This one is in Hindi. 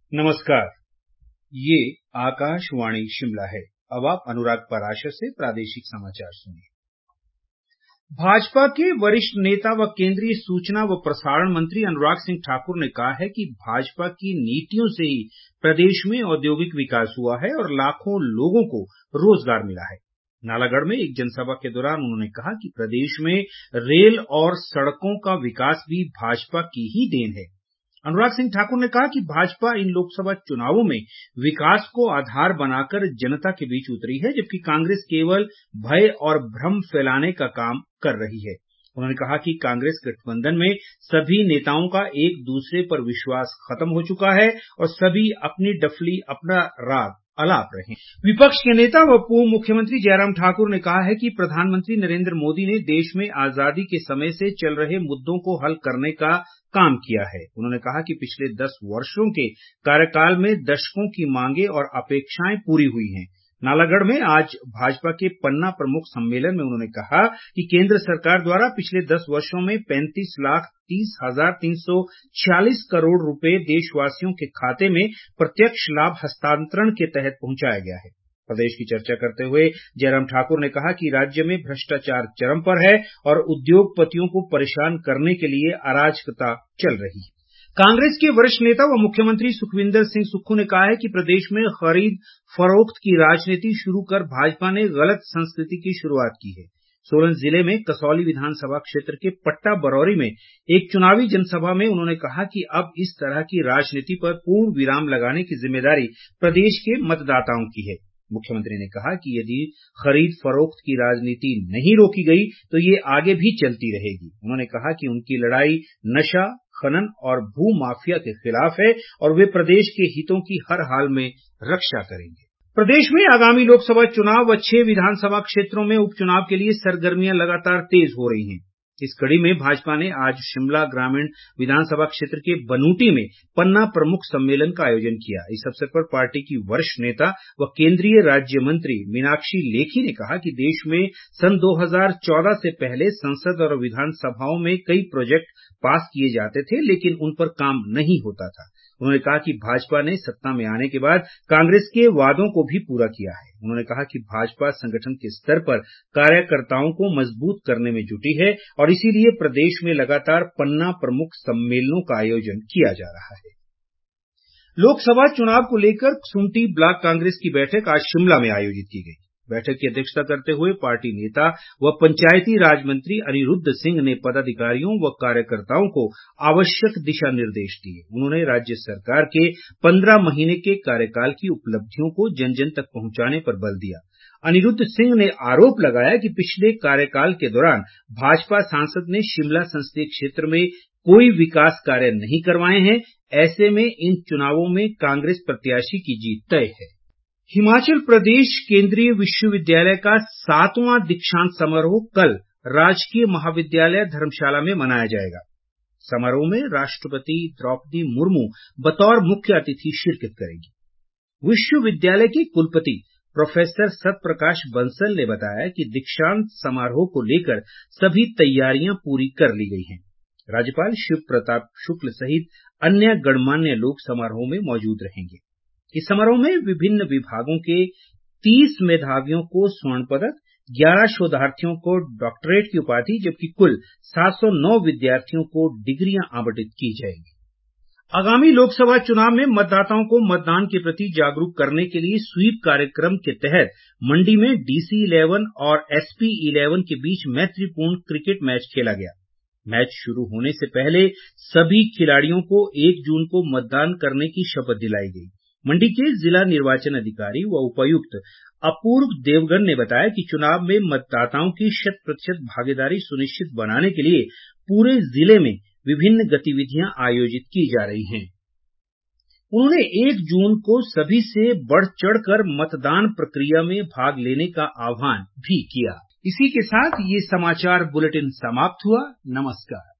नमस्कार, ये आकाशवाणी शिमला है। अब आप अनुराग पराशर से प्रादेशिक समाचार सुनिए। भाजपा के वरिष्ठ नेता व केंद्रीय सूचना व प्रसारण मंत्री अनुराग सिंह ठाकुर ने कहा है कि भाजपा की नीतियों से ही प्रदेश में औद्योगिक विकास हुआ है और लाखों लोगों को रोजगार मिला है। नालागढ़ में एक जनसभा के दौरान उन्होंने कहा कि प्रदेश में रेल और सड़कों का विकास भी भाजपा की ही देन है। अनुराग सिंह ठाकुर ने कहा कि भाजपा इन लोकसभा चुनावों में विकास को आधार बनाकर जनता के बीच उतरी है, जबकि कांग्रेस केवल भय और भ्रम फैलाने का काम कर रही है। उन्होंने कहा कि कांग्रेस गठबंधन में सभी नेताओं का एक दूसरे पर विश्वास खत्म हो चुका है और सभी अपनी डफली अपना राग अलाप रहे हैं। विपक्ष के नेता व पूर्व मुख्यमंत्री जयराम ठाकुर ने कहा है कि प्रधानमंत्री नरेंद्र मोदी ने देश में आजादी के समय से चल रहे मुद्दों को हल करने का काम किया है। उन्होंने कहा कि पिछले 10 वर्षों के कार्यकाल में दशकों की मांगें और अपेक्षाएं पूरी हुई हैं। नालागढ़ में आज भाजपा के पन्ना प्रमुख सम्मेलन में उन्होंने कहा कि केंद्र सरकार द्वारा पिछले 10 वर्षों में 35,30,346 करोड़ रुपए देशवासियों के खाते में प्रत्यक्ष लाभ हस्तांतरण के तहत पहुंचाया गया है। प्रदेश की चर्चा करते हुए जयराम ठाकुर ने कहा कि राज्य में भ्रष्टाचार चरम पर है और उद्योगपतियों को परेशान करने के लिए अराजकता चल रही है। कांग्रेस के वरिष्ठ नेता व मुख्यमंत्री सुखविंदर सिंह सुक्खू ने कहा है कि प्रदेश में खरीद फरोख्त की राजनीति शुरू कर भाजपा ने गलत संस्कृति की शुरुआत की है। सोलन जिले में कसौली विधानसभा क्षेत्र के पट्टा बरौरी में एक चुनावी जनसभा में उन्होंने कहा कि अब इस तरह की राजनीति पर पूर्ण विराम लगाने की जिम्मेदारी प्रदेश के मतदाताओं की है। मुख्यमंत्री ने कहा कि यदि खरीद फरोख्त की राजनीति नहीं रोकी गई तो ये आगे भी चलती रहेगी। उन्होंने कहा कि उनकी लड़ाई नशा, खनन और भू माफिया के खिलाफ है और वे प्रदेश के हितों की हर हाल में रक्षा करेंगे। प्रदेश में आगामी लोकसभा चुनाव व 6 विधानसभा क्षेत्रों में उपचुनाव के लिए सरगर्मियां लगातार तेज हो रही हैं। इस कड़ी में भाजपा ने आज शिमला ग्रामीण विधानसभा क्षेत्र के बनूटी में पन्ना प्रमुख सम्मेलन का आयोजन किया। इस अवसर पर पार्टी की वरिष्ठ नेता व केंद्रीय राज्य मंत्री मीनाक्षी लेखी ने कहा कि देश में सन 2014 से पहले संसद और विधानसभाओं में कई प्रोजेक्ट पास किए जाते थे, लेकिन उन पर काम नहीं होता था। उन्होंने कहा कि भाजपा ने सत्ता में आने के बाद कांग्रेस के वादों को भी पूरा किया है। उन्होंने कहा कि भाजपा संगठन के स्तर पर कार्यकर्ताओं को मजबूत करने में जुटी है और इसीलिए प्रदेश में लगातार पन्ना प्रमुख सम्मेलनों का आयोजन किया जा रहा है। लोकसभा चुनाव को लेकर सुंटी ब्लॉक कांग्रेस की बैठक आज शिमला में आयोजित की गई। बैठक की अध्यक्षता करते हुए पार्टी नेता व पंचायती राज मंत्री अनिरुद्ध सिंह ने पदाधिकारियों व कार्यकर्ताओं को आवश्यक दिशा निर्देश दिए। उन्होंने राज्य सरकार के 15 महीने के कार्यकाल की उपलब्धियों को जन जन तक पहुंचाने पर बल दिया। अनिरुद्ध सिंह ने आरोप लगाया कि पिछले कार्यकाल के दौरान भाजपा सांसद ने शिमला संसदीय क्षेत्र में कोई विकास कार्य नहीं करवाए हैं। ऐसे में इन चुनावों में कांग्रेस प्रत्याशी की जीत तय है। हिमाचल प्रदेश केंद्रीय विश्वविद्यालय का 7वां दीक्षांत समारोह कल राजकीय महाविद्यालय धर्मशाला में मनाया जाएगा। समारोह में राष्ट्रपति द्रौपदी मुर्मू बतौर मुख्य अतिथि शिरकत करेंगी। विश्वविद्यालय के कुलपति प्रोफेसर सतप्रकाश बंसल ने बताया कि दीक्षांत समारोह को लेकर सभी तैयारियां पूरी कर ली गई हैं। राज्यपाल शिव प्रताप शुक्ल सहित अन्य गणमान्य लोग समारोह में मौजूद रहेंगे। इस समारोह में विभिन्न विभागों के 30 मेधावियों को स्वर्ण पदक, 11 शोधार्थियों को डॉक्टरेट की उपाधि, जबकि कुल 709 विद्यार्थियों को डिग्रियां आवंटित की जाएंगी। आगामी लोकसभा चुनाव में मतदाताओं को मतदान के प्रति जागरूक करने के लिए स्वीप कार्यक्रम के तहत मंडी में DC11 और SP11 के बीच मैत्रीपूर्ण क्रिकेट मैच खेला गया। मैच शुरू होने से पहले सभी खिलाड़ियों को 1 जून को मतदान करने की शपथ दिलाई गई। मंडी के जिला निर्वाचन अधिकारी व उपायुक्त अपूर्व देवगन ने बताया कि चुनाव में मतदाताओं की 100% भागीदारी सुनिश्चित बनाने के लिए पूरे जिले में विभिन्न गतिविधियां आयोजित की जा रही हैं। उन्होंने 1 जून को सभी से बढ़ चढ़कर मतदान प्रक्रिया में भाग लेने का आह्वान भी किया। इसी के साथ ये समाचार बुलेटिन समाप्त हुआ। नमस्कार।